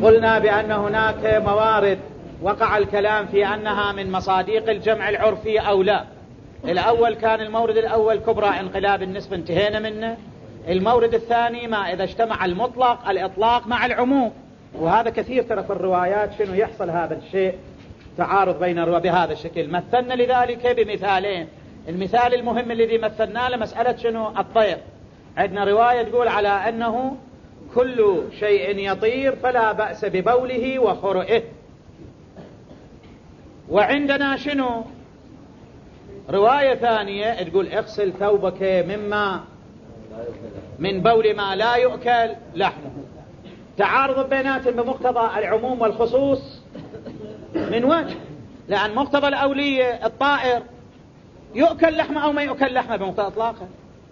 قلنا بأن هناك موارد وقع الكلام في أنها من مصاديق الجمع العرفي أو لا. الأول كان المورد الأول كبرى انقلاب النسبة، انتهينا منه. المورد الثاني ما إذا اجتمع المطلق الإطلاق مع العموم، وهذا كثير ترى في الروايات شنو يحصل هذا الشيء، تعارض بين الروايات بهذا الشكل. مثلنا لذلك بمثالين. المثال المهم الذي مثلناه لمسألة شنو الطير، عندنا رواية تقول على أنه كل شيء يطير فلا بأس ببوله وخرئه، وعندنا شنو رواية ثانية تقول اغسل ثوبك من بول ما لا يؤكل لحمه. تعارض بيناتهم بمقتضى العموم والخصوص من وجه، لأن مقتضى الأولية الطائر يؤكل لحمه أو ما يؤكل لحمه بمقتضى إطلاقه،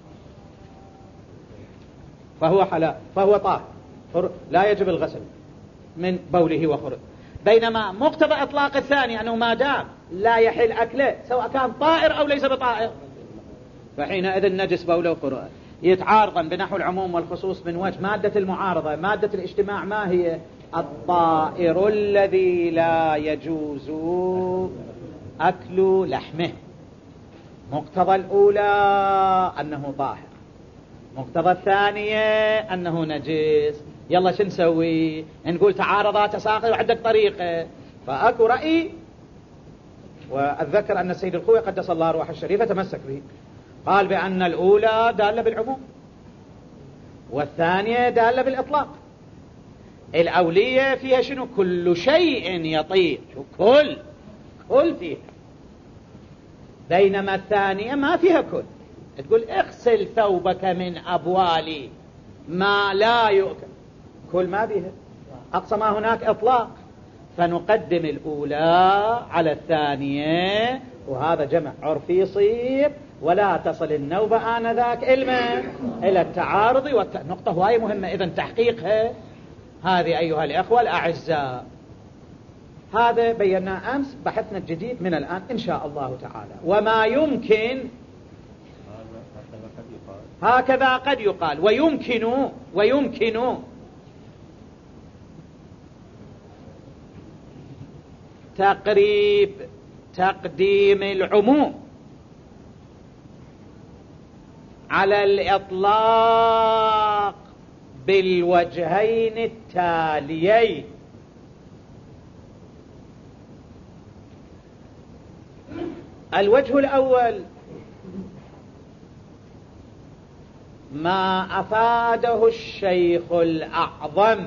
فهو حلال فهو طاهر لا يجب الغسل من بوله وخرئه. بينما مقتضى إطلاق الثاني أنه ما دام لا يحل أكله سواء كان طائر أو ليس بطائر، فحينئذ نجس بوله وخرئه. يتعارضا بنحو العموم والخصوص من وجه. مادة المعارضة مادة الاجتماع ما هي؟ الطائر الذي لا يجوز أكل لحمه. مقتضى الأولى أنه طاهر، مقتضى الثانية أنه نجس. يلا شو نسوي؟ نقول تعارضات تساقط وعندك طريقة. فأكو رأي، وأتذكر أن السيد الخوي قدس الله روحه الشريفة تمسك به، قال بأن الأولى دالة بالعموم والثانية دالة بالإطلاق. الأولية فيها شنو؟ كل شيء يطير، كل فيها. بينما الثانية ما فيها كل، تقول اغسل ثوبك من أبوال ما لا يؤكل، كل ما بها. أقصى ما هناك إطلاق، فنقدم الأولى على الثانية، وهذا جمع عرفي يصير، ولا تصل النوبة آنذاك إلى التعارض نقطة هواية مهمة إذن تحقيقها هذه أيها الأخوة الأعزاء. هذا بينا أمس، بحثنا الجديد من الآن إن شاء الله تعالى. وما يمكن هكذا قد يقال، ويمكن تقديم العموم على الإطلاق بالوجهين التاليين. الوجه الأول ما أفاده الشيخ الأعظم.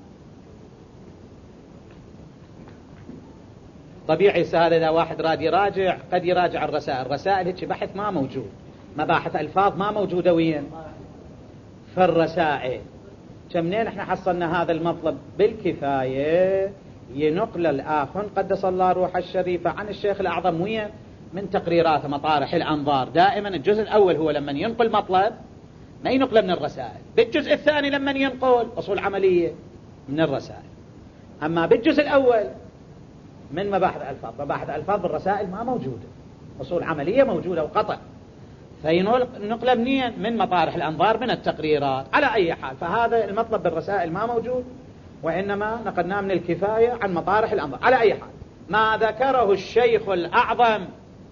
طبيعي سهل إذا واحد راد يراجع قد يراجع الرسائل هيك بحث ما موجود، مباحث ألفاظ ما موجودة وين في الرسائل. كمنين احنا حصلنا هذا المطلب بالكفاية ينقل الآخ قدس الله روح الشريفة عن الشيخ الأعظم وين من تقريرات مطارح الأنظار. دائما الجزء الأول هو لما ينقل مطلب ما ينقل من الرسائل، بالجزء الثاني لما ينقل أصول عملية من الرسائل. أما بالجزء الأول من مباحث الألفاظ بالرسائل ما موجودة، أصول عملية موجودة وقطع، فينقل منين من مطارح الأنظار من التقريرات. على أي حال فهذا المطلب بالرسائل ما موجود، وإنما نقلناه من الكفاية عن مطارح الأنظار. على أي حال ما ذكره الشيخ الأعظم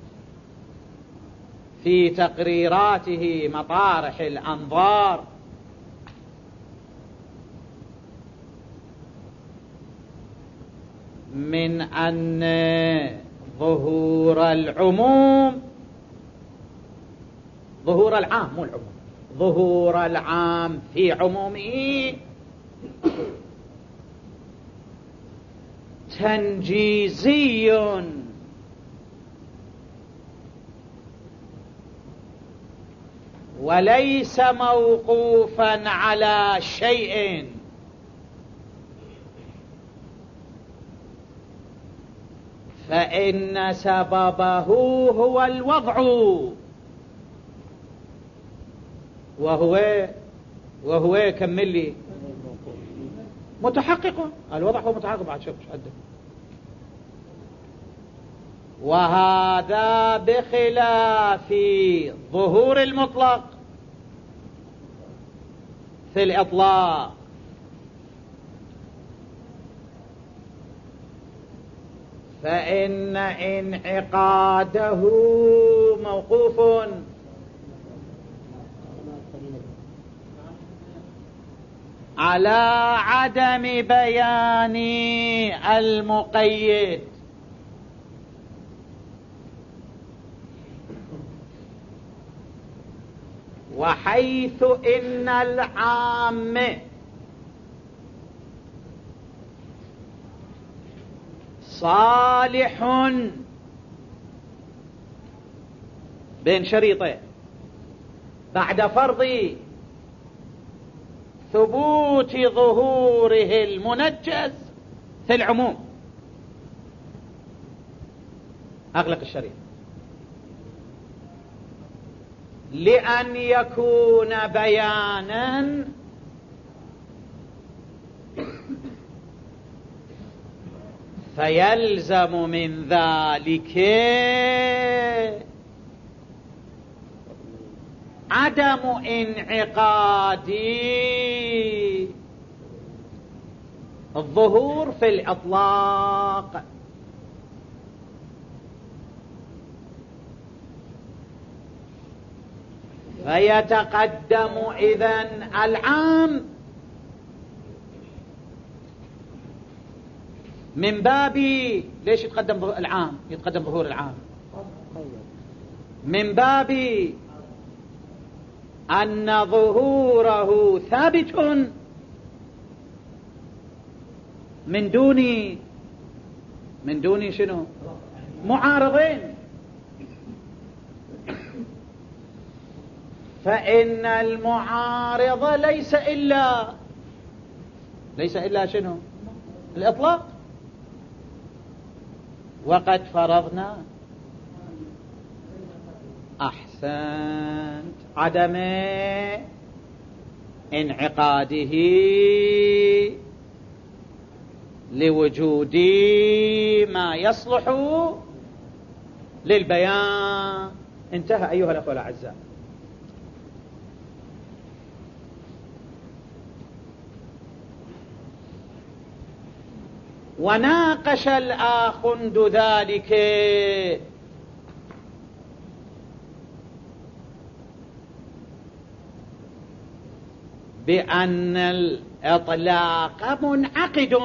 في تقريراته مطارح الأنظار من أن ظهور العموم، ظهور العام مو العموم، ظهور العام في عمومه تنجيزي وليس موقوفا على شيء، فإن سببه هو الوضع، وهو كمل لي متحقق. الوضع هو متحقق بعد شوف عندك. وهذا بخلاف ظهور المطلق في الإطلاق، فإن انعقاده موقوف على عدم بيان المقيد، وحيث إن العام صالح بين شريطين بعد فرض ثبوت ظهوره المنجز في العموم. أغلق الشريط لأن يكون بيانا فيلزم من ذلك عدم انعقاد الظهور في الإطلاق. فيتقدم إذن العام من باب ليش يتقدم العام؟ يتقدم ظهور العام من باب أن ظهوره ثابت من دون شنو؟ معارضين. فإن المعارض ليس إلا شنو؟ الإطلاق. وقد فرضنا أحسنت عدم انعقاده لوجود ما يصلح للبيان. انتهى أيها الأخوة الأعزاء. وناقش الآخند ذلك بأن الإطلاق منعقد،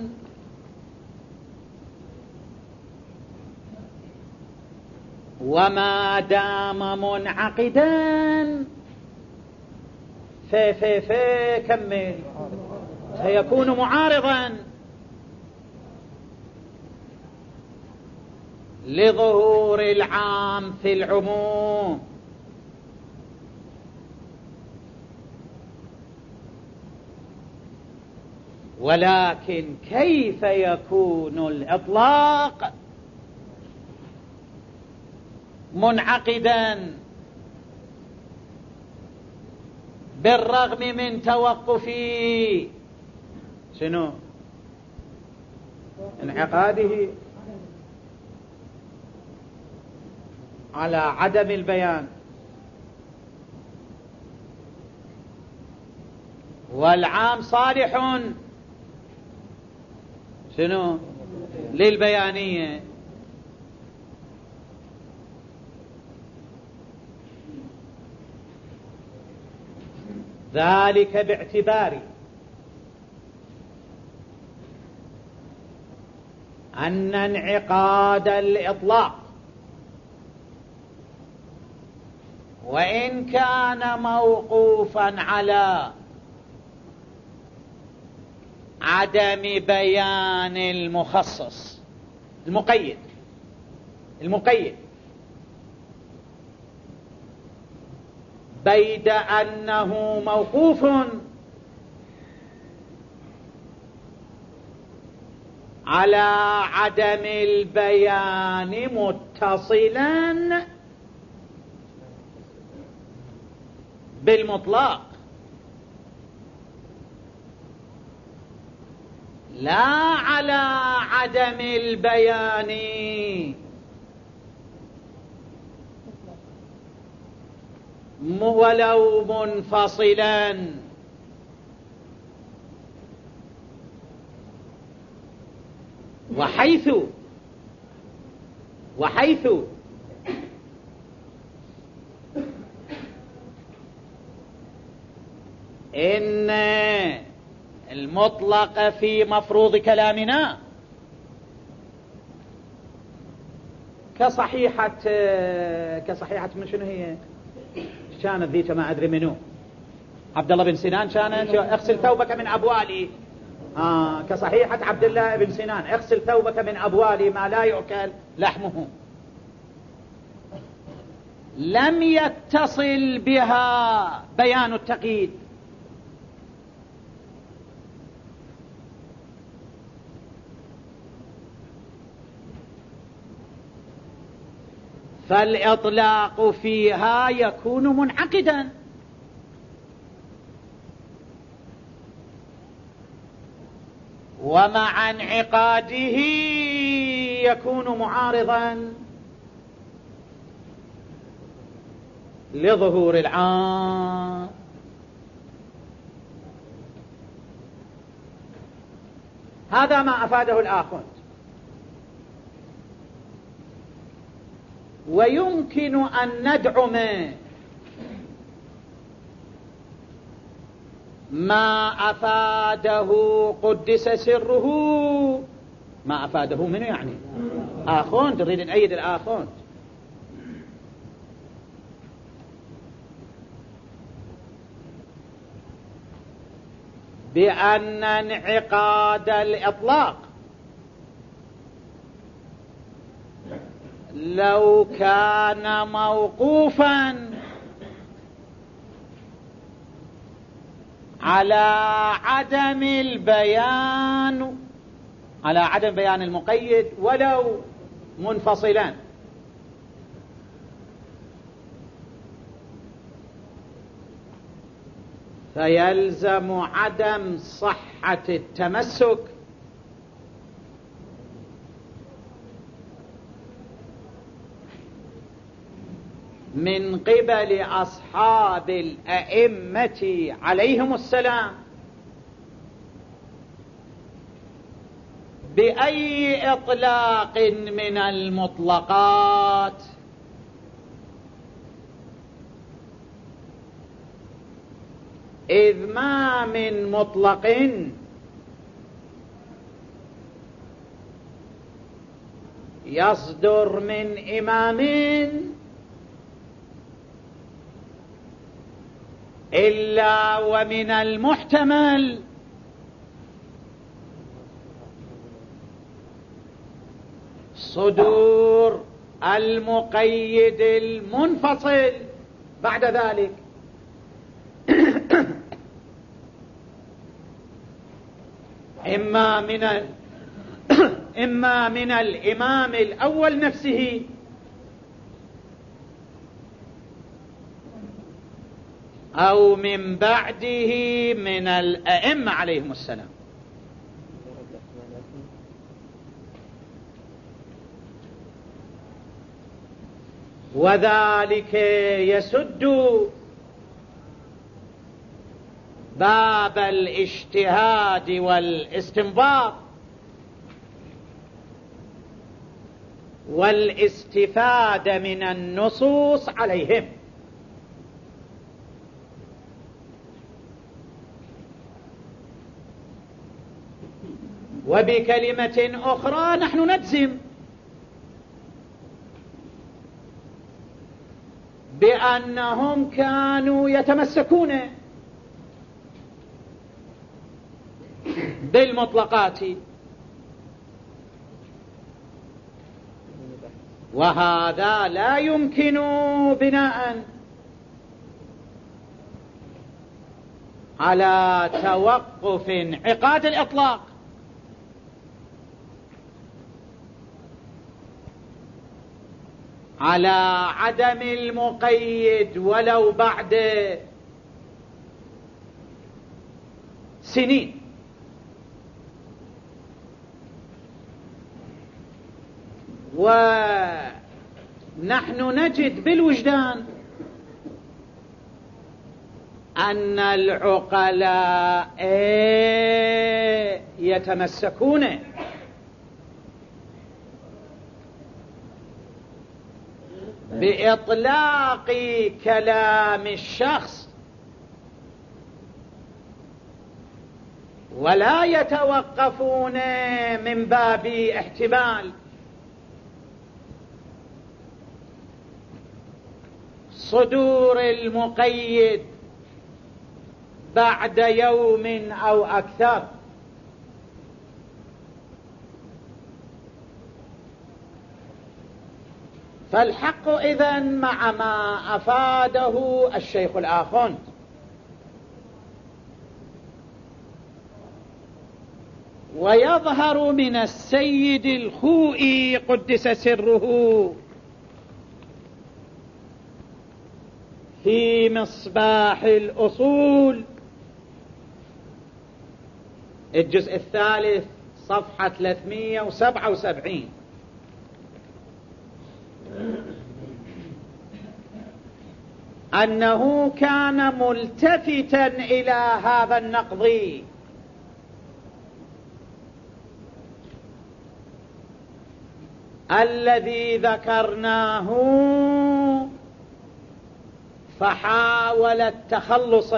وما دام منعقدا كمل سيكون معارضا لظهور العام في العموم. ولكن كيف يكون الإطلاق منعقدا بالرغم من توقف شنو؟ انعقاده على عدم البيان، والعام صالح شنو؟ للبيانية. ذلك باعتبار أن انعقاد الإطلاق وإن كان موقوفا على عدم بيان المخصص المقيد بيد أنه موقوف على عدم البيان متصلا بالمطلق، لا على عدم البيان ولو منفصلا. وحيث وحيث إن المطلق في مفروض كلامنا كصحيحة من شنو هي كانت ذيك ما أدري منو عبد الله بن سنان كانت اغسل ثوبك من أبوالي كصحيحة عبد الله بن سنان اغسل ثوبك من أبوالي ما لا يؤكل لحمه. لم يتصل بها بيان التقييد، فالإطلاق فيها يكون منعقدا، ومع انعقاده يكون معارضا لظهور العام. هذا ما أفاده الآخر. ويمكن أن ندعم ما أفاده قدس سره، ما أفاده منه يعني آخون، تريد نأيد الآخون، بأن انعقاد الإطلاق لو كان موقوفا على عدم بيان المقيد ولو منفصلا، فيلزم عدم صحة التمسك من قبل أصحاب الأئمة عليهم السلام بأي إطلاق من المطلقات، إذ ما من مطلق يصدر من إمام إلا ومن المحتمل صدور المقيد المنفصل بعد ذلك. إما من الإمام الأول نفسه أو من بعده من الأئمة عليهم السلام. وذلك يسد باب الاجتهاد والاستنباط والاستفادة من النصوص عليهم. وبكلمة أخرى نحن نجزم بأنهم كانوا يتمسكون بالمطلقات، وهذا لا يمكن بناء على توقف انعقاد الإطلاق على عدم المقيد ولو بعد سنين. ونحن نجد بالوجدان أن العقلاء يتمسكون بإطلاق كلام الشخص، ولا يتوقفون من باب احتمال صدور المقيد بعد يوم أو أكثر. فالحق إذن مع ما أفاده الشيخ الآخوند، ويظهر من السيد الخوئي قدس سره في مصباح الأصول الجزء الثالث صفحة 377 أنه كان ملتفتا إلى هذا النقض الذي ذكرناه، فحاول التخلص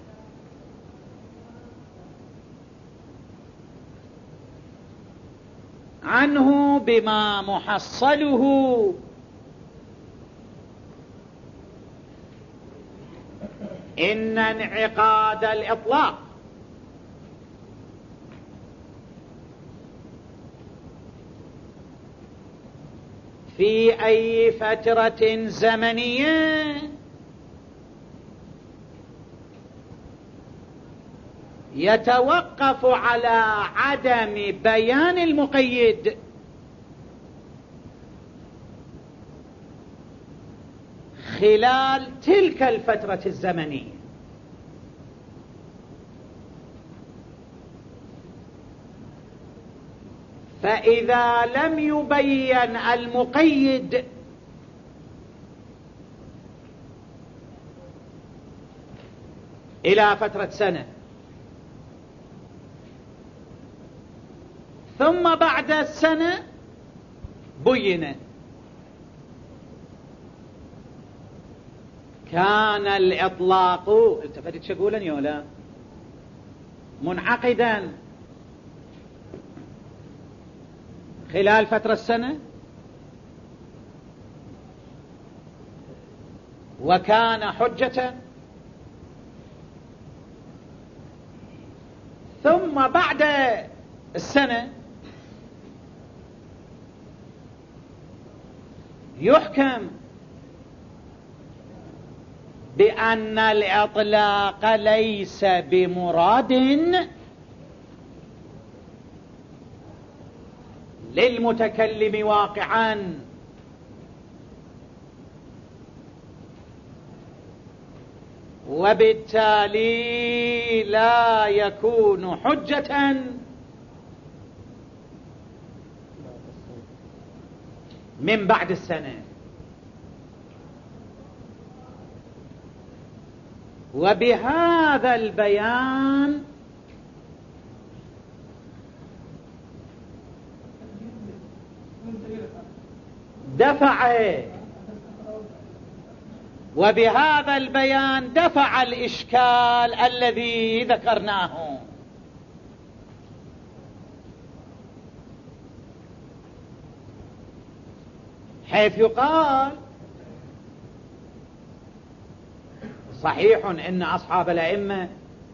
عنه بما محصله إن انعقاد الإطلاق في أي فترة زمنية يتوقف على عدم بيان المقيد خلال تلك الفترة الزمنية. فإذا لم يبين المقيد إلى فترة سنة، ثم بعد السنة بين، كان الإطلاق التفتت شقولا يولا منعقدا خلال فترة السنة، وكان حجة، ثم بعد السنة يحكم بأن الإطلاق ليس بمراد للمتكلم واقعا، وبالتالي لا يكون حجة من بعد السنة. وبهذا البيان دفع الإشكال الذي ذكرناه، حيث يقال صحيح إن أصحاب الأئمة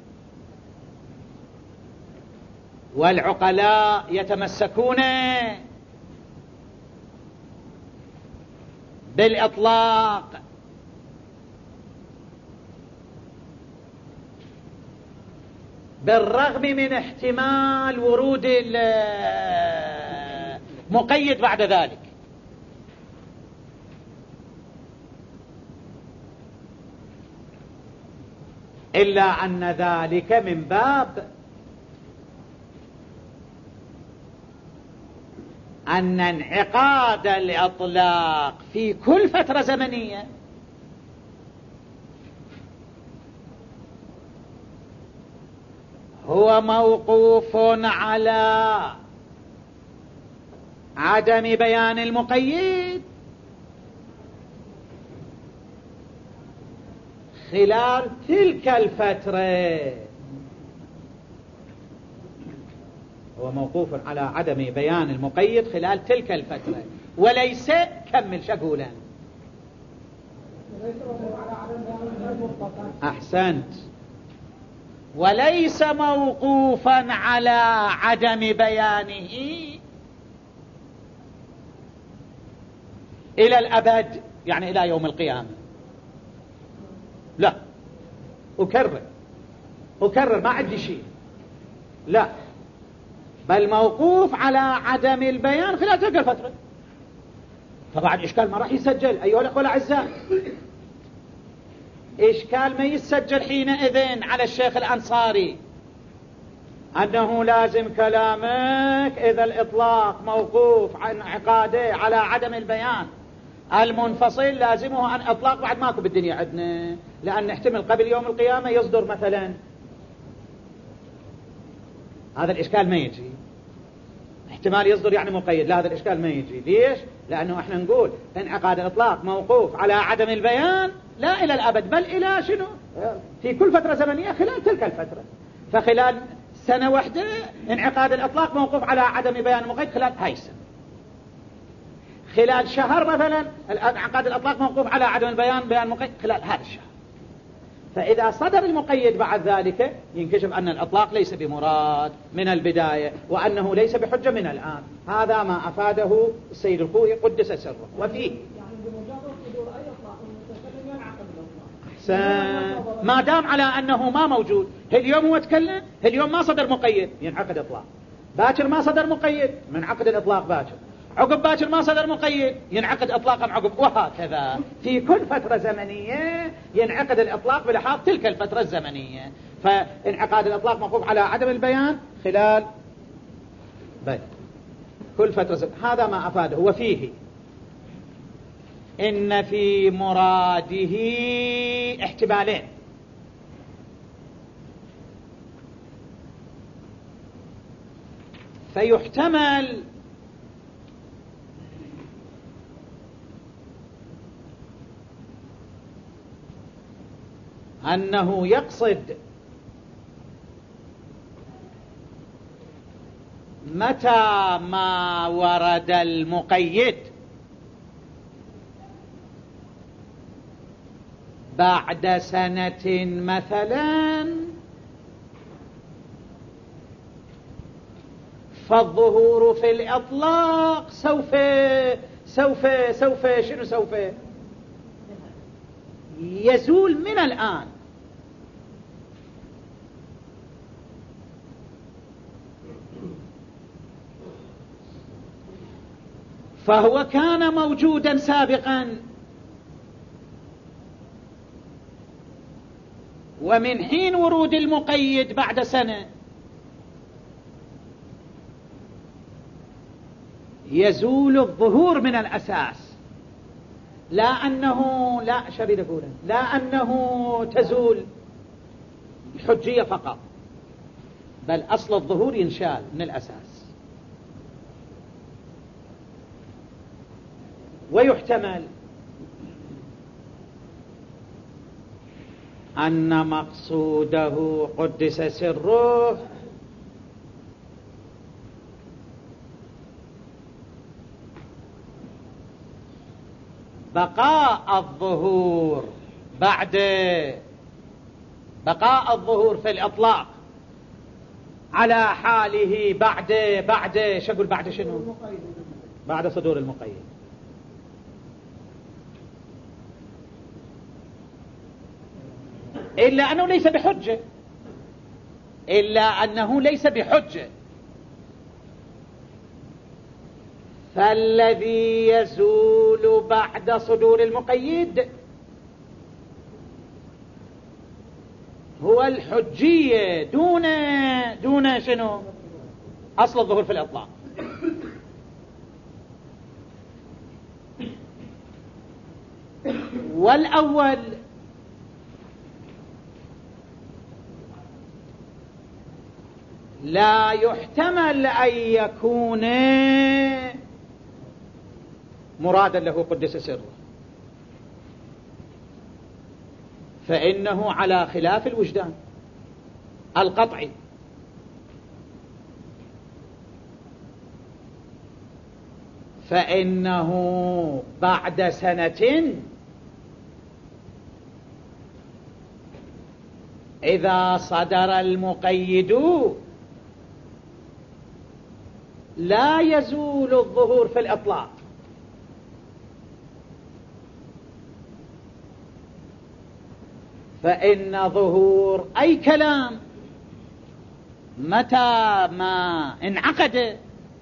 والعقلاء يتمسكون بالإطلاق، بالرغم من احتمال ورود المقيد بعد ذلك، إلا أن ذلك من باب أن انعقاد الإطلاق في كل فترة زمنية هو موقوف على عدم بيان المقيد خلال تلك الفترة. هو موقوف على عدم بيان المقيد خلال تلك الفترة، وليس كمل شقولا. أحسنت. وليس موقوفا على عدم بيانه إلى الأبد، يعني إلى يوم القيامة. لا، أكرر ما عندي شيء، لا، بل موقوف على عدم البيان خلال تلك الفترة. طبعا إشكال ما راح يسجل أيها الأخوة الأعزاء، إشكال ما يسجل حينئذ على الشيخ الأنصاري أنه لازم كلامك إذا الإطلاق موقوف عن عقاده على عدم البيان المنفصل لازمه أن إطلاق بعد ماكو بالدنيا عندنا، لأن نحتمل قبل يوم القيامة يصدر مثلا. هذا الإشكال ما يجي، احتمال يصدر يعني مقيد، لا هذا الإشكال ما يجي. ليش؟ لأنه احنا نقول انعقاد الإطلاق موقوف على عدم البيان لا إلى الأبد، بل إلى شنو؟ في كل فترة زمنية خلال تلك الفترة. فخلال سنة واحدة انعقاد الإطلاق موقوف على عدم بيان المقيد خلال هاي السنة. خلال شهر مثلا انعقاد الإطلاق موقوف على عدم البيان المقيد خلال هذا الشهر. فإذا صدر المقيد بعد ذلك ينكشف أن الإطلاق ليس بمراد من البداية، وأنه ليس بحجة من الآن. هذا ما أفاده السيد الخوئي قدس سره. وفيه ما دام على أنه ما موجود، اليوم هو تكلم، اليوم ما صدر مقيد ينعقد إطلاق، باكر ما صدر مقيد ينعقد الإطلاق باكر، عقب باكر ما صدر مقيد ينعقد إطلاقا عقب، وهكذا في كل فترة زمنية ينعقد الإطلاق بلحاظ تلك الفترة الزمنية. فانعقاد الإطلاق موقوف على عدم البيان خلال كل فترة زمنية. هذا ما أفاده. وفيه إن في مراده احتمالين: فيحتمل أنه يقصد متى ما ورد المقيد بعد سنة مثلا، فالظهور في الإطلاق سوف يزول من الآن. فهو كان موجودا سابقا، ومن حين ورود المقيد بعد سنة يزول الظهور من الأساس، لا أنه تزول الحجية فقط، بل أصل الظهور ينشال من الأساس. ويحتمل أن مقصوده قدس سره بقاء الظهور في الإطلاق على حاله بعد شقول بعد شنو؟ بعد صدور المقيد. إلا أنه ليس بحجة. فالذي يزول بعد صدور المقيد هو الحجية دون شنو؟ أصل الظهور في الإطلاق. والأول لا يحتمل أن يكون مرادا له قدس سره، فإنه على خلاف الوجدان القطعي. فإنه بعد سنة إذا صدر المقيد لا يزول الظهور في الإطلاق، فإن ظهور أي كلام متى ما انعقد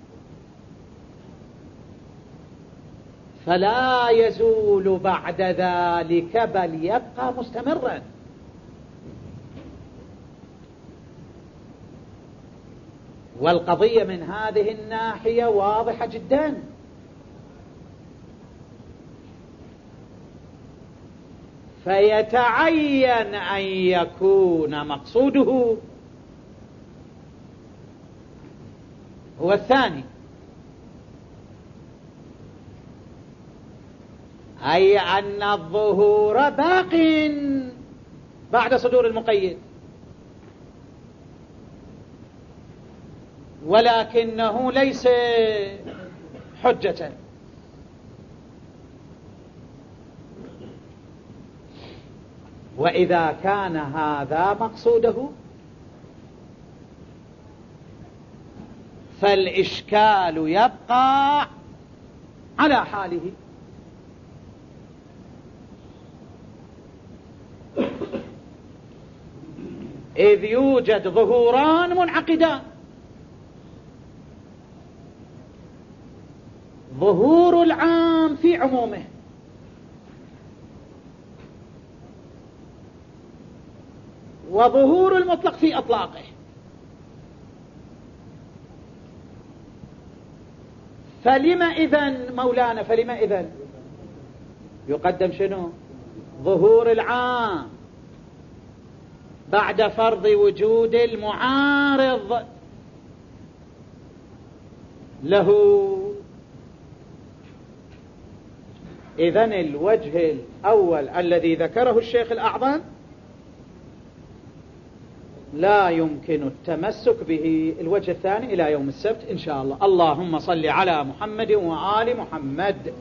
فلا يزول بعد ذلك بل يبقى مستمرا. والقضية من هذه الناحية واضحة جدا. فيتعين أن يكون مقصوده هو الثاني، أي أن الظهور باق بعد صدور المقيد، ولكنه ليس حجة. وإذا كان هذا مقصوده فالإشكال يبقى على حاله. إذ يوجد ظهوران منعقدان، ظهور العام في عمومه وظهور المطلق في أطلاقه. فلما إذن مولانا، فلما إذن يقدم شنو؟ ظهور العام بعد فرض وجود المعارض له. إذن الوجه الأول الذي ذكره الشيخ الأعظم لا يمكن التمسك به. الوجه الثاني إلى يوم السبت إن شاء الله. اللهم صل على محمد وآل محمد.